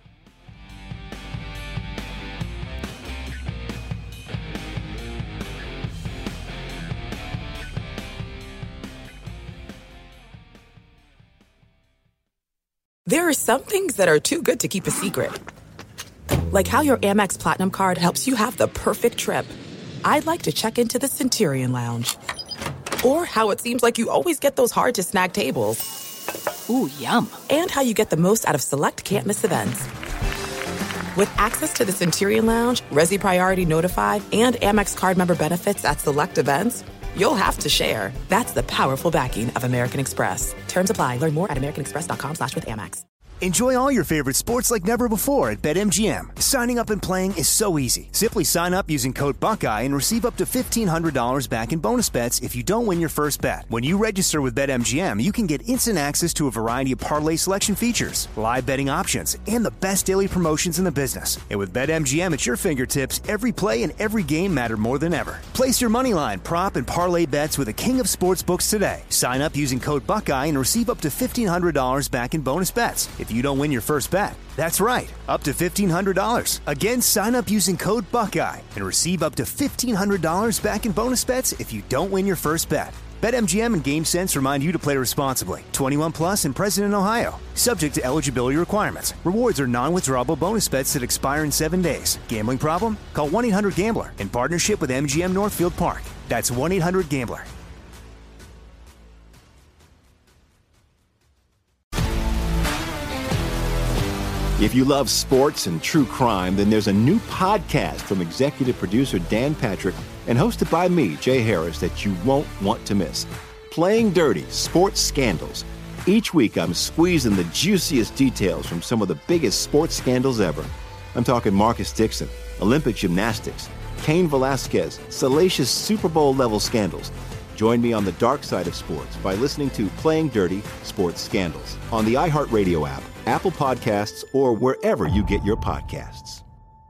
There are some things that are too good to keep a secret. Like how your Amex Platinum card helps you have the perfect trip. I'd like to check into the Centurion Lounge. Or how it seems like you always get those hard-to-snag tables. Ooh, yum. And how you get the most out of select can't-miss events. With access to the Centurion Lounge, Resi Priority Notified, and Amex card member benefits at select events, you'll have to share. That's the powerful backing of American Express. Terms apply. Learn more at americanexpress.com/withAmex. Enjoy all your favorite sports like never before at BetMGM. Signing up and playing is so easy. Simply sign up using code Buckeye and receive up to $1,500 back in bonus bets if you don't win your first bet. When you register with BetMGM, you can get instant access to a variety of parlay selection features, live betting options, and the best daily promotions in the business. And with BetMGM at your fingertips, every play and every game matter more than ever. Place your moneyline, prop, and parlay bets with the king of sportsbooks today. Sign up using code Buckeye and receive up to $1,500 back in bonus bets if you don't win your first bet. That's right, up to $1,500. Again, sign up using code Buckeye and receive up to $1,500 back in bonus bets if you don't win your first bet. BetMGM and GameSense remind you to play responsibly. 21 plus and present in Ohio. Subject to eligibility requirements. Rewards are non-withdrawable bonus bets that expire in 7 days. Gambling problem? Call 1-800-GAMBLER in partnership with MGM Northfield Park. That's 1-800-GAMBLER. If you love sports and true crime, then there's a new podcast from executive producer Dan Patrick and hosted by me, Jay Harris, that you won't want to miss. Playing Dirty: Sports Scandals. Each week, I'm squeezing the juiciest details from some of the biggest sports scandals ever. I'm talking Marcus Dixon, Olympic gymnastics, Cain Velasquez, salacious Super Bowl-level scandals. Join me on the dark side of sports by listening to Playing Dirty: Sports Scandals on the iHeartRadio app, Apple Podcasts, or wherever you get your podcasts.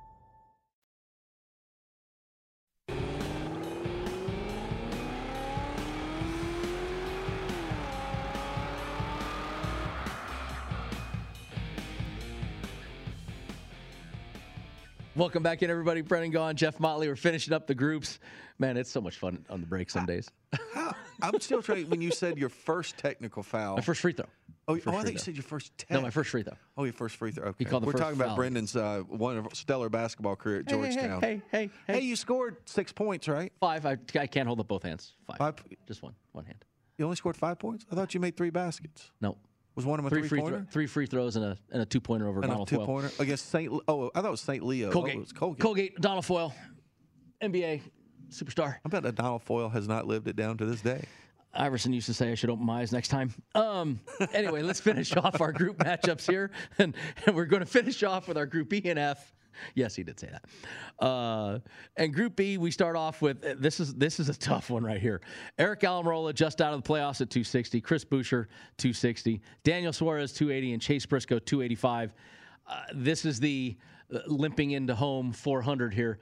Welcome back in, everybody. Brennan Gaughan, Jeff Motley. We're finishing up the groups. Man, it's so much fun on the break some days. I'm still trying. When you said your first technical foul, My first free throw. I thought you said your first tech. No, my first free throw. Oh, your first free throw. Okay. He called the We're first talking about foul. Brendan's stellar basketball career at Georgetown. Hey, you scored 6 points, right? 5. I can't hold up both hands. 5. Just one hand. You only scored 5 points? I thought you made 3 baskets. No. Was one of them a three-pointer? 3 free throws and a 2-pointer over And a Donald Foyle. 2-pointer against St. Oh, I thought it was St. Leo. Colgate. Oh, it was Colgate. Colgate, Donald Foyle, NBA superstar. I bet that Donald Foyle has not lived it down to this day. Iverson used to say I should open my eyes next time. Anyway, let's finish off our group matchups here. And we're going to finish off with our Group E and F. Yes, he did say that. And Group B, we start off with, this is a tough one right here. Eric Almirola just out of the playoffs at 260. Chris Boucher, 260. Daniel Suarez, 280. And Chase Briscoe, 285. This is the limping into home 400 here.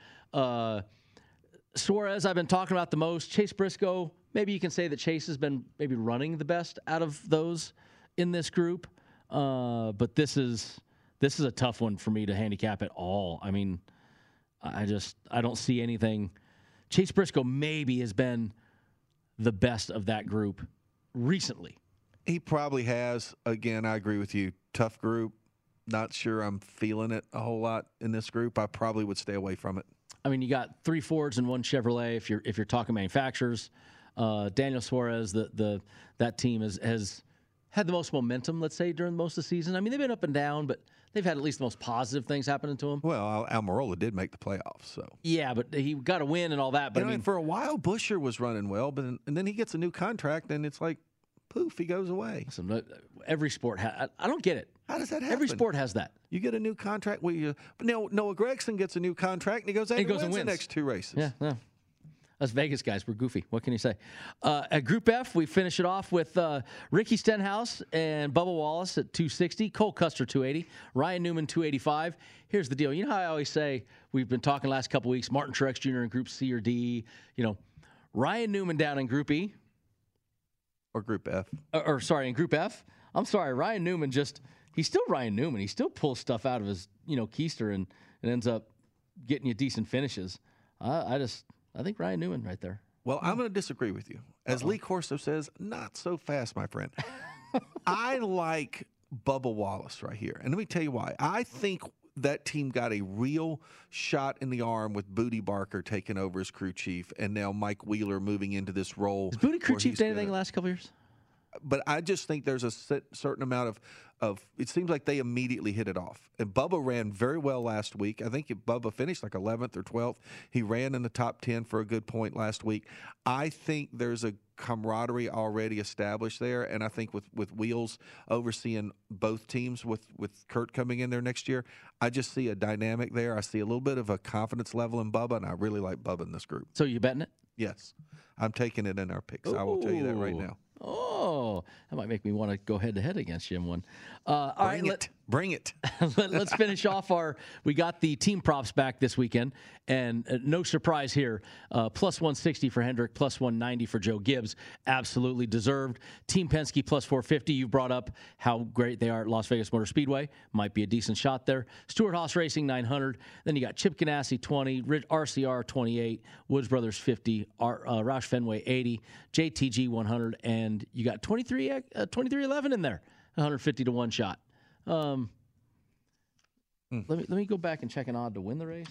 Suarez, I've been talking about the most. Chase Briscoe, maybe you can say that Chase has been maybe running the best out of those in this group. But this is a tough one for me to handicap at all. I mean, I don't see anything. Chase Briscoe maybe has been the best of that group recently. He probably has. Again, I agree with you. Tough group. Not sure I'm feeling it a whole lot in this group. I probably would stay away from it. I mean, you got 3 Fords and 1 Chevrolet if you're talking manufacturers. Daniel Suarez, that team has had the most momentum, let's say, during most of the season. I mean, they've been up and down, but they've had at least the most positive things happening to them. Well, Almirola did make the playoffs, so. Yeah, but he got a win and all that. But I mean, for a while, Busher was running well, but and then he gets a new contract, and it's like, poof, he goes away. Listen, every sport I don't get it. How does that happen? Every sport has that. You get a new contract. But Noah Gregson gets a new contract, and he goes out and wins the next 2 races. Yeah, no. Us Vegas guys, we're goofy. What can you say? At Group F, we finish it off with Ricky Stenhouse and Bubba Wallace at 260, Cole Custer 280, Ryan Newman 285. Here's the deal. You know how I always say, we've been talking last couple weeks, Martin Truex Jr. in Group C or D. You know, Ryan Newman down in Group E. Or Group F. In Group F. I'm sorry, Ryan Newman he's still Ryan Newman. He still pulls stuff out of his, keister and ends up getting you decent finishes. I think Ryan Newman right there. Well, I'm going to disagree with you. As Lee Corso says, not so fast, my friend. I like Bubba Wallace right here. And let me tell you why. I think that team got a real shot in the arm with Booty Barker taking over as crew chief and now Mike Wheeler moving into this role. Has Booty crew chief done anything the last couple years? but I just think there's a certain amount of it seems like they immediately hit it off. And Bubba ran very well last week. I think Bubba finished like 11th or 12th. He ran in the top 10 for a good point last week. I think there's a camaraderie already established there, and I think with Wheels overseeing both teams with Kurt coming in there next year, I just see a dynamic there. I see a little bit of a confidence level in Bubba, and I really like Bubba in this group. So you betting it? Yes. I'm taking it in our picks. I will tell you that right now. Oh, that might make me want to go head-to-head against Jim one. Bring it. Let's finish off we got the team props back this weekend, and no surprise here, plus 160 for Hendrick, plus 190 for Joe Gibbs. Absolutely deserved. Team Penske, plus 450. You brought up how great they are at Las Vegas Motor Speedway. Might be a decent shot there. Stewart Haas Racing, 900. Then you got Chip Ganassi, 20. RCR, 28. Woods Brothers, 50. Roush Fenway, 80. JTG, 100. And you got 2311 in there, 150 to 1 shot. Let me go back and check an odd to win the race.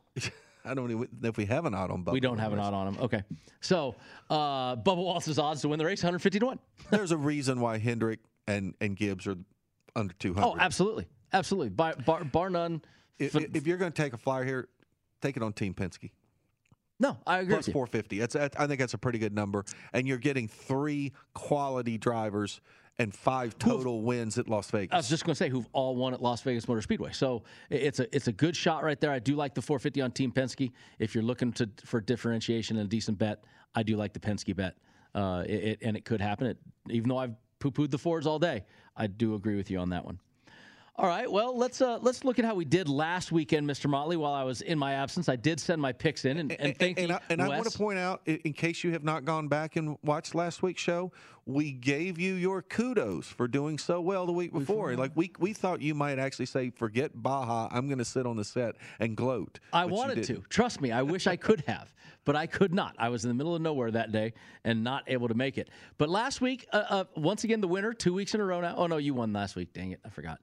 I don't even know if we have an odd on Bubba. We don't have an odd on him. Okay. So Bubba Wallace's odds to win the race, 150 to 1. There's a reason why Hendrick and Gibbs are under 200. Oh, absolutely. Absolutely. Bar none. If you're going to take a flyer here, take it on Team Penske. No, I agree Plus with you. 450. I think that's a pretty good number. And you're getting 3 quality drivers and 5 total wins at Las Vegas. I was just going to say who've all won at Las Vegas Motor Speedway. So it's a good shot right there. I do like the 450 on Team Penske. If you're looking for differentiation and a decent bet, I do like the Penske bet. And it could happen. Even though I've poo-pooed the Fords all day, I do agree with you on that one. All right, well, let's look at how we did last weekend, Mr. Motley. While I was in my absence, I did send my picks in, and thank you, I want to point out, in case you have not gone back and watched last week's show, we gave you your kudos for doing so well the week before. Like we thought you might actually say, "Forget Baja, I'm going to sit on the set and gloat." I wanted to. Trust me, I wish I could have, but I could not. I was in the middle of nowhere that day and not able to make it. But last week, once again, the winner, 2 weeks in a row now. Oh no, you won last week. Dang it, I forgot.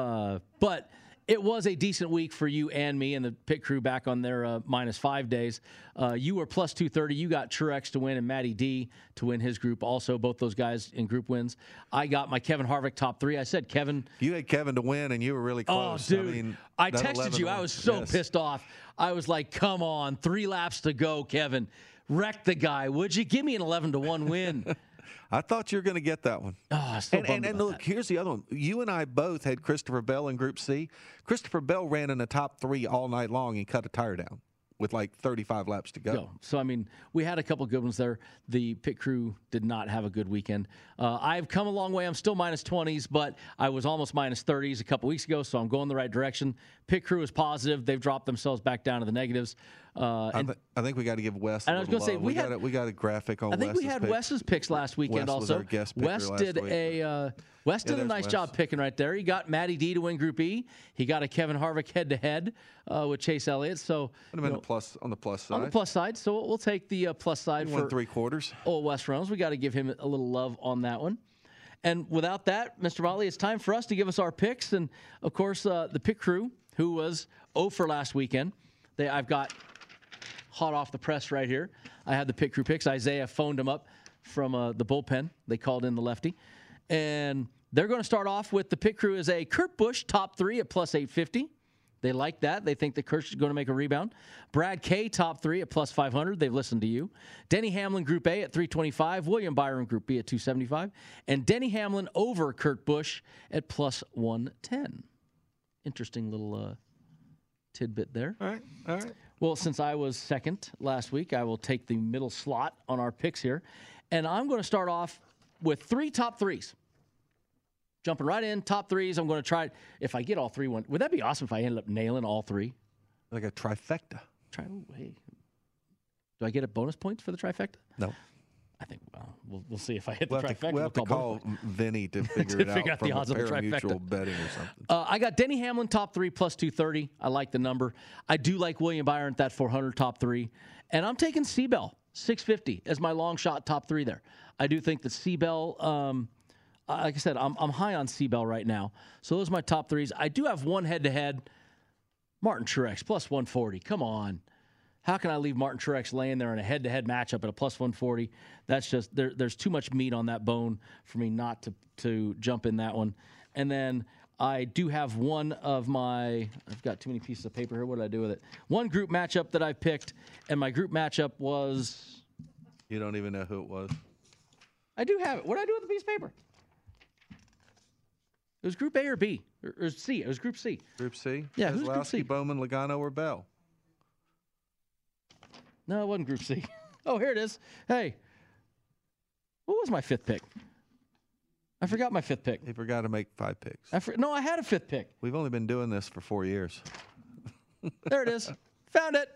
But it was a decent week for you and me and the pit crew back on their -5 days. You were plus 230. You got Truex to win and Matty D to win his group also, both those guys in group wins. I got my Kevin Harvick top 3. I said Kevin. You had Kevin to win, and you were really close. Oh, dude. I texted you. I was so pissed off. I was like, come on, 3 laps to go, Kevin. Wreck the guy. Would you give me an 11-1 win? I thought you were going to get that one. Oh, and look, here's the other one. You and I both had Christopher Bell in Group C. Christopher Bell ran in the top 3 all night long and cut a tire down with like 35 laps to go. So, I mean, we had a couple good ones there. The pit crew did not have a good weekend. I've come a long way. I'm still -20s, but I was almost -30s a couple weeks ago, so I'm going the right direction. Pit crew is positive. They've dropped themselves back down to the negatives. I think we got to give Wes a and I was going to say, we got a graphic on Wes's I think we had Wes's picks last weekend Wes also. was our guest picker Wes last did week. Wes did a nice job picking right there. He got Matty D to win Group E. He got a Kevin Harvick head-to-head with Chase Elliott. So would have been on the plus side. On the plus side. So we'll take the plus side he for won 3/4. Old Wes Reynolds. We got to give him a little love on that one. And without that, Mr. Motley, it's time for us to give us our picks. And, of course, the pit crew, who was 0 for last weekend, I've got hot off the press right here. I had the pit crew picks. Isaiah phoned them up from the bullpen. They called in the lefty. And they're going to start off with the pit crew as a Kurt Busch top 3 at plus 850. They like that. They think that Kurt's going to make a rebound. Brad K, top 3 at plus 500. They've listened to you. Denny Hamlin, Group A at 325. William Byron, Group B at 275. And Denny Hamlin over Kurt Busch at plus 110. Interesting little tidbit there. All right. Well, since I was second last week, I will take the middle slot on our picks here. And I'm going to start off with 3 top 3s. Jumping right in, top 3s. I'm going to try, if I get all 3, would that be awesome if I ended up nailing all 3? Like a trifecta. Hey. Do I get a bonus points for the trifecta? No. I think we'll see if I hit the trifecta. We'll have to call Vinny to figure it out from the odds a of the pari-mutuel trifecta. betting or something. I got Denny Hamlin top 3 plus 230. I like the number. I do like William Byron at that 400 top 3. And I'm taking Seabell 650 as my long shot top 3 there. I do think that Seabell, like I said, I'm high on Seabell right now. So those are my top 3s. I do have one head-to-head. Martin Truex plus 140. Come on. how can I leave Martin Truex laying there in a head-to-head matchup at a plus 140? That's just there's too much meat on that bone for me not to jump in that one. And then I do have one of my – I've got too many pieces of paper here. What did I do with it? One group matchup that I picked, and my group matchup was – You don't even know who it was. I do have it. What did I do with the piece of paper? It was Group A or B or C. It was Group C. Group C? Yeah, who's Group C? Bowman, Logano, or Bell? No, it wasn't Group C. Oh, here it is. Hey, what was my fifth pick? I forgot my fifth pick. He forgot to make 5 picks. No, I had a fifth pick. We've only been doing this for 4 years. There it is. Found it.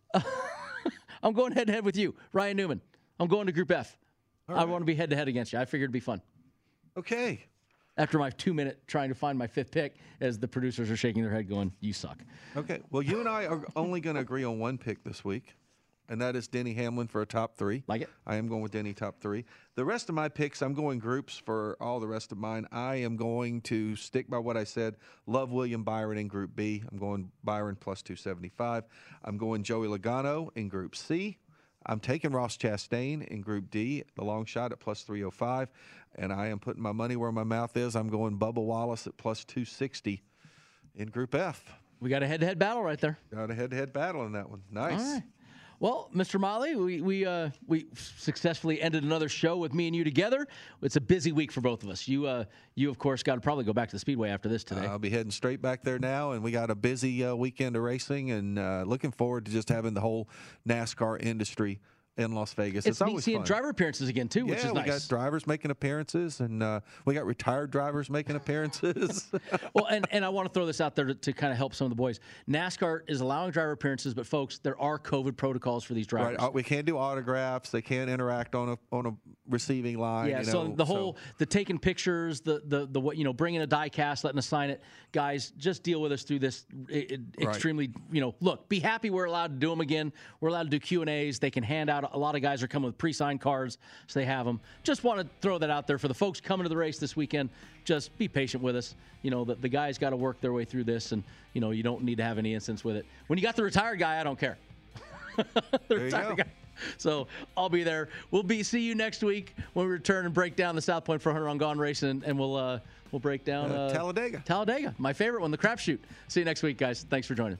I'm going head-to-head with you, Ryan Newman. I'm going to Group F. Right. I want to be head-to-head against you. I figured it'd be fun. Okay. After my 2-minute trying to find my fifth pick, as the producers are shaking their head going, you suck. Okay. Well, you and I are only going to agree on one pick this week, and that is Denny Hamlin for a top 3. Like it? I am going with Denny top 3. The rest of my picks, I'm going groups for all the rest of mine. I am going to stick by what I said. Love William Byron in Group B. I'm going Byron plus 275. I'm going Joey Logano in Group C. I'm taking Ross Chastain in Group D, the long shot at plus 305. And I am putting my money where my mouth is. I'm going Bubba Wallace at plus 260 in Group F. We got a head-to-head battle right there. Got a head-to-head battle in that one. Nice. All right. Well, Mr. Motley, we successfully ended another show with me and you together. It's a busy week for both of us. You of course, got to probably go back to the Speedway after this today. I'll be heading straight back there now, and we got a busy weekend of racing, and looking forward to just having the whole NASCAR industry in Las Vegas. It's always seeing fun. Driver appearances again, too, which is nice. We got drivers making appearances, and we got retired drivers making appearances. Well, and I want to throw this out there to kind of help some of the boys. NASCAR is allowing driver appearances, but, folks, there are COVID protocols for these drivers. Right. We can't do autographs. They can't interact on a receiving line. Yeah, so the taking pictures, the bringing a die cast, letting us sign it. Guys, just deal with us through this extremely, look, be happy we're allowed to do them again. We're allowed to do Q&As. They can hand out. A lot of guys are coming with pre-signed cards, so they have them. Just want to throw that out there for the folks coming to the race this weekend. Just be patient with us. The guys got to work their way through this, and, you don't need to have any instance with it. When you got the retired guy, I don't care. The retired guy. So I'll be there. See you next week when we return and break down the South Point 400 on Gone Racing, and we'll break down Talladega. Talladega, my favorite one, the crapshoot. See you next week, guys. Thanks for joining.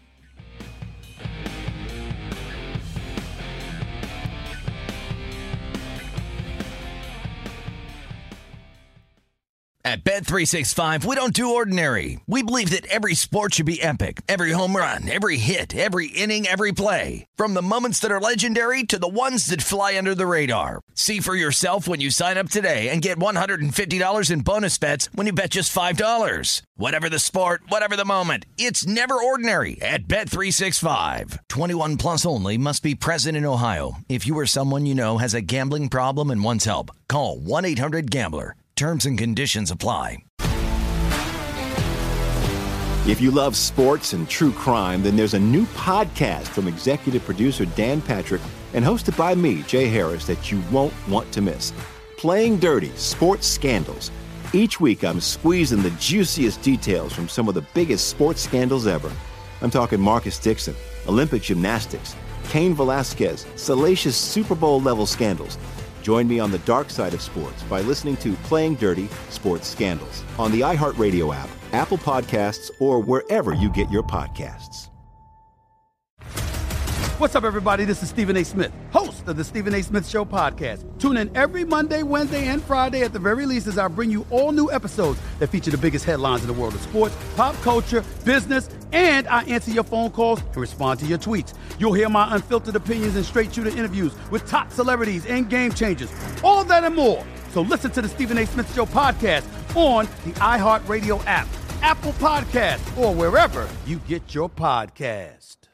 At Bet365, we don't do ordinary. We believe that every sport should be epic. Every home run, every hit, every inning, every play. From the moments that are legendary to the ones that fly under the radar. See for yourself when you sign up today and get $150 in bonus bets when you bet just $5. Whatever the sport, whatever the moment, it's never ordinary at Bet365. 21 plus only. Must be present in Ohio. If you or someone you know has a gambling problem and wants help, call 1-800-GAMBLER. Terms and conditions apply. If you love sports and true crime, then there's a new podcast from executive producer Dan Patrick and hosted by me, Jay Harris, that you won't want to miss. Playing Dirty: Sports Scandals. Each week, I'm squeezing the juiciest details from some of the biggest sports scandals ever. I'm talking Marcus Dixon, Olympic gymnastics, Cain Velasquez, salacious Super Bowl-level scandals. Join me on the dark side of sports by listening to Playing Dirty: Sports Scandals on the iHeartRadio app, Apple Podcasts, or wherever you get your podcasts. What's up, everybody? This is Stephen A. Smith, host of the Stephen A. Smith Show podcast. Tune in every Monday, Wednesday, and Friday at the very least as I bring you all new episodes that feature the biggest headlines in the world of sports, pop culture, business, and I answer your phone calls and respond to your tweets. You'll hear my unfiltered opinions and straight-shooter interviews with top celebrities and game changers. All that and more. So listen to the Stephen A. Smith Show podcast on the iHeartRadio app, Apple Podcasts, or wherever you get your podcast.